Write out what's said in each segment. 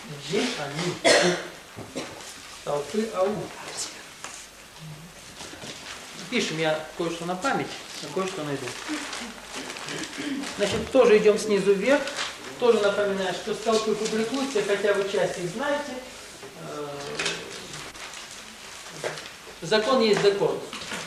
Где они? Столпы АУ. Пишем, я кое-что на память, а кое-что найду. Значит, тоже идем снизу вверх. Тоже напоминаю, что столпы публикуются, хотя вы часть их знаете. Закон есть закон.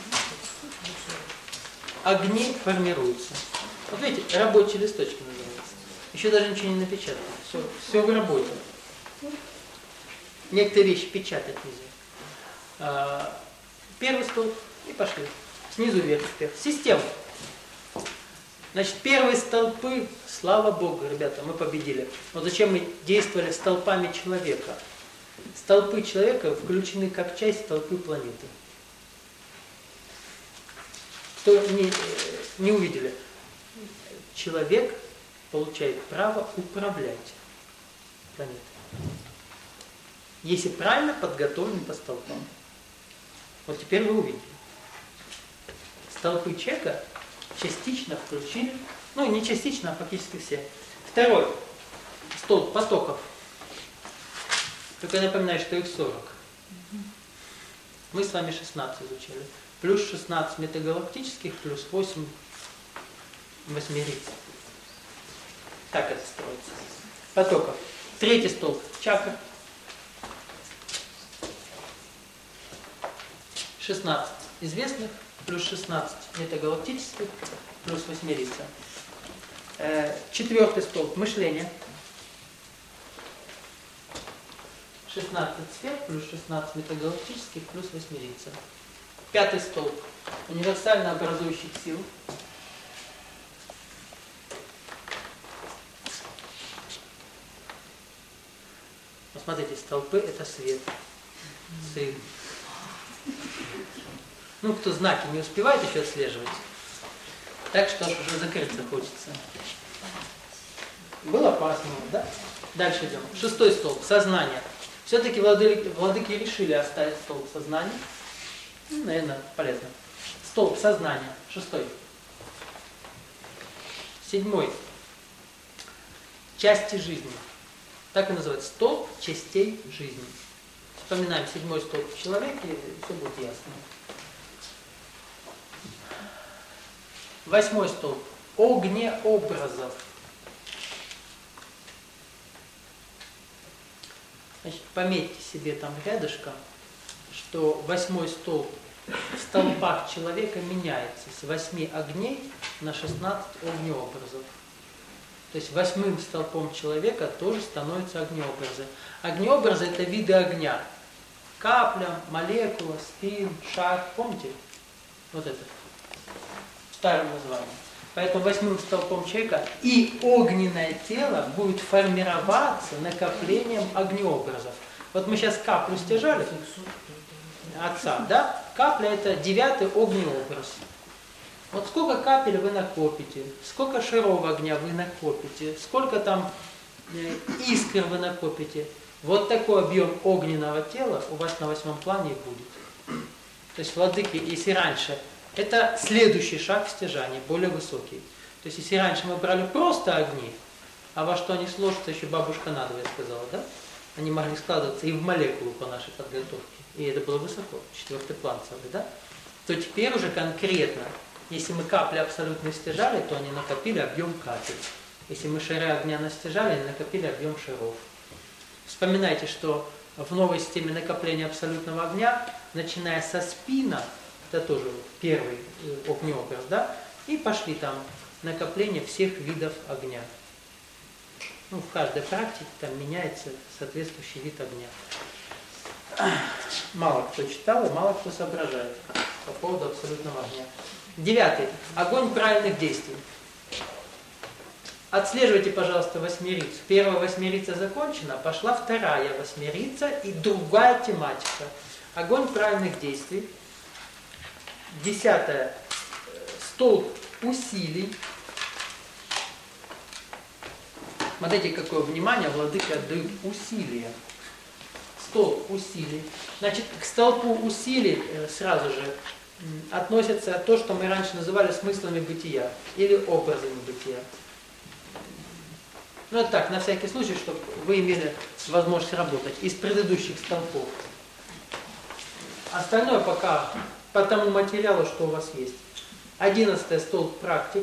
Огни формируются. Вот видите, рабочие листочки называются. Еще даже ничего не напечатано. Все в работе. Некоторые вещи печатать нельзя. Первый столб и пошли. Снизу вверх теперь. Система. Значит, первые столпы, слава Богу, ребята, мы победили. Но зачем мы действовали столпами человека? Столпы человека включены как часть столпы планеты. Кто не увидели? Человек получает право управлять планетой. Если правильно подготовлен по столпам. Вот теперь вы увидели. Столпы человека частично включили, ну не частично, а фактически все. Второй столб потоков. Только я напоминаю, что их 40. Мы с вами 16 изучали. Плюс 16 метагалактических, плюс 8 восьмериц. Так это строится. Потоков. Третий столб. Чакра. 16 известных, плюс 16 метагалактических, плюс восьмерица. Четвертый столб. Мышление. 16 сфер, плюс 16 метагалактических, плюс восьмерица. Пятый столб. Универсально образующих сил. Посмотрите, столпы это свет. Сын. Ну, кто знаки не успевает еще отслеживать, так что уже закрыться хочется. Было опасно, да? Дальше идем. Шестой столб. Сознание. Все-таки владыки решили оставить столб сознания. Ну, наверное, полезно. Столб сознания. Шестой. Седьмой. Части жизни. Так и называется. Столб частей жизни. Вспоминаем седьмой столб в человеке, и все будет ясно. Восьмой столб. Огнеобразов. Значит, пометьте себе там рядышком, что восьмой столб в столбах человека меняется с 8 огней на 16 огнеобразов. То есть восьмым столпом человека тоже становятся огнеобразы. Огнеобразы это виды огня. Капля, молекула, спин, шар. Помните? Вот это. Старым названием. Поэтому восьмым столпом человека и огненное тело будет формироваться накоплением огнеобразов. Вот мы сейчас каплю стяжали отца, да? Капля это 9-й огнеобраз. Вот сколько капель вы накопите, сколько шаров огня вы накопите, сколько там искр вы накопите, вот такой объем огненного тела у вас на 8-м плане и будет. То есть, владыки, если раньше, это следующий шаг в стяжании, более высокий. То есть, если раньше мы брали просто огни, а во что они сложатся, еще бабушка надвое сказала, да? Они могли складываться и в молекулу по нашей подготовке. И это было высоко, 4-й план целый, да? То теперь уже конкретно, если мы капли абсолютно стяжали, то они накопили объем капель. Если мы шары огня настяжали, они накопили объем шаров. Вспоминайте, что в новой системе накопления абсолютного огня, начиная со спина, это тоже первый огнеобраз, да, и пошли там накопление всех видов огня. Ну, в каждой практике там меняется соответствующий вид огня. Мало кто читал и мало кто соображает по поводу абсолютного огня. 9. Огонь правильных действий. Отслеживайте, пожалуйста, восьмерицу. Первая восьмерица закончена, пошла вторая восьмерица и другая тематика. Огонь правильных действий. 10. Столб усилий. Смотрите, какое внимание владыки отдают усилия. Столб усилий. Значит, к столбу усилий сразу же относится то, что мы раньше называли смыслами бытия или образами бытия. Ну это так, на всякий случай, чтобы вы имели возможность работать из предыдущих столпов. Остальное пока по тому материалу, что у вас есть. 11 столб практик.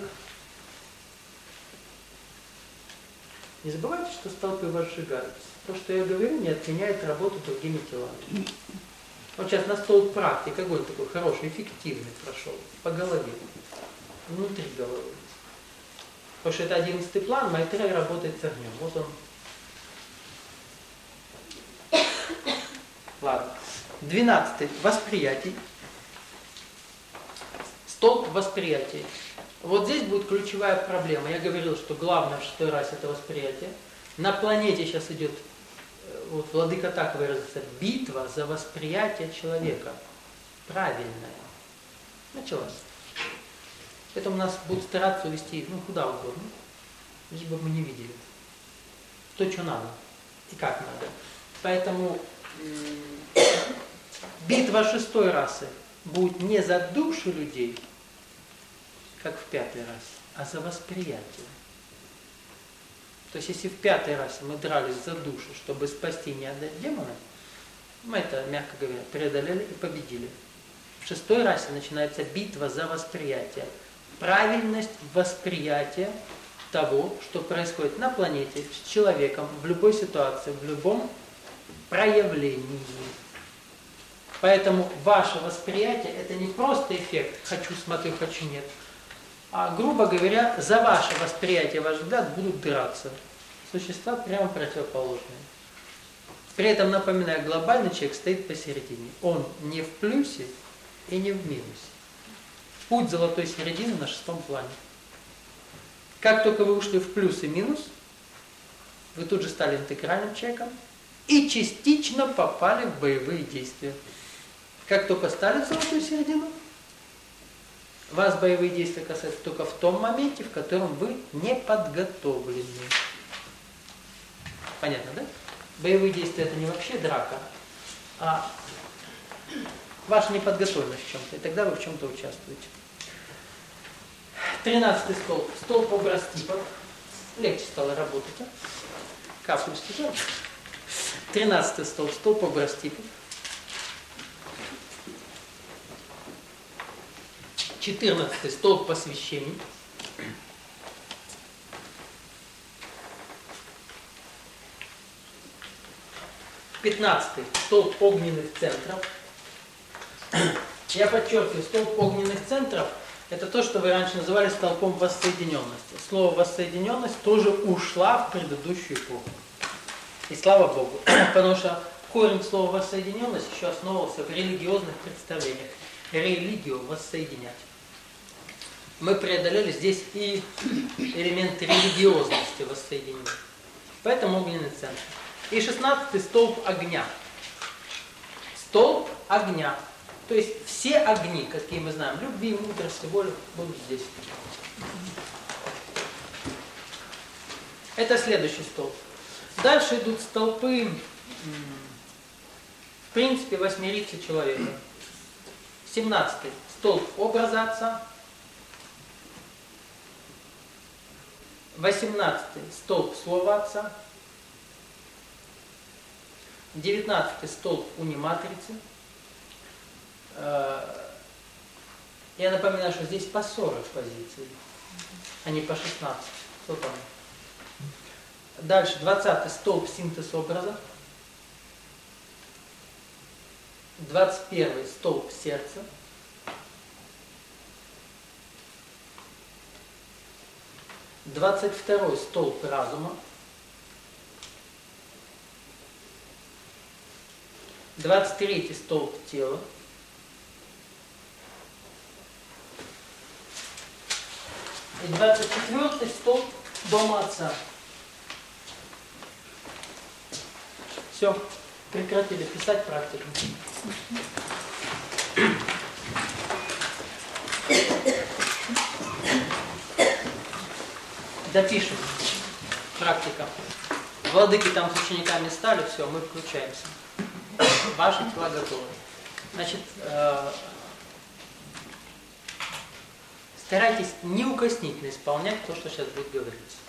Не забывайте, что столпы вас сжигаются. То, что я говорю, не отменяет работу другими телами. Вот сейчас на столб практик какой-то такой хороший, эффективный прошел. По голове. Внутри головы. Потому что это 11-й план, Майтрея работает с огнем. Вот он. Ладно. 12-й. Восприятие. Столб восприятия. Вот здесь будет ключевая проблема. Я говорил, что главное в 6-й расе это восприятие. На планете сейчас идет, вот владыка так выразился, битва за восприятие человека. Правильная. Началась. Поэтому нас будут стараться увести, куда угодно, лишь бы мы не видели то, что надо и как надо. Поэтому битва 6-й расы будет не за душу людей, как в 5-й расе, а за восприятие. То есть, если в 5-й расе мы дрались за душу, чтобы спасти и не отдать демона, мы это, мягко говоря, преодолели и победили. В 6-й расе начинается битва за восприятие. Правильность восприятия того, что происходит на планете, с человеком, в любой ситуации, в любом проявлении. Поэтому ваше восприятие – это не просто эффект «хочу, смотрю, хочу, нет», а, грубо говоря, за ваше восприятие, ваш взгляд будут драться существа прямо противоположные. При этом, напоминаю, глобальный человек стоит посередине. Он не в плюсе и не в минусе. Путь золотой середины на 6-м плане. Как только вы ушли в плюс и минус, вы тут же стали интегральным человеком и частично попали в боевые действия. Как только стали в золотую середину, вас боевые действия касаются только в том моменте, в котором вы не подготовлены. Понятно, да? Боевые действия это не вообще драка, а ваша неподготовленность в чем-то, и тогда вы в чем-то участвуете. 13-й столб. Столб образ типов. Легче стало работать, а? Каплю стяжал. 13-й столб. Столб образ типов. 14-й столб посвящений. 15-й столб огненных центров. Я подчеркиваю, столб огненных центров – это то, что вы раньше называли столпом воссоединенности. Слово «воссоединенность» тоже ушла в предыдущую эпоху. И слава Богу. Потому что корень слова «воссоединенность» еще основывался в религиозных представлениях. Религию воссоединять. Мы преодолели здесь и элемент религиозности воссоединения. Поэтому огненный центр. И 16-й столб огня. Столб огня. То есть все огни, какие мы знаем, любви, мудрости, воли, будут здесь. Это следующий столб. Дальше идут столпы, в принципе, восьмерицы человека. 17-й столб образа Отца. 18-й столб слова Отца. 19-й столб униматрицы. Я напоминаю, что здесь по 40 позиций, а не по 16. Что там? Дальше 20-й столб синтез образа. 21-й столб сердца. 22-й столб разума. 23-й столб тела. И 24-й столб дома Отца. Все, прекратили писать практику. Допишем. Практика. Владыки там с учениками стали, все, мы включаемся. Ваши тела готовы. Значит, старайтесь неукоснительно исполнять то, что сейчас будет говориться.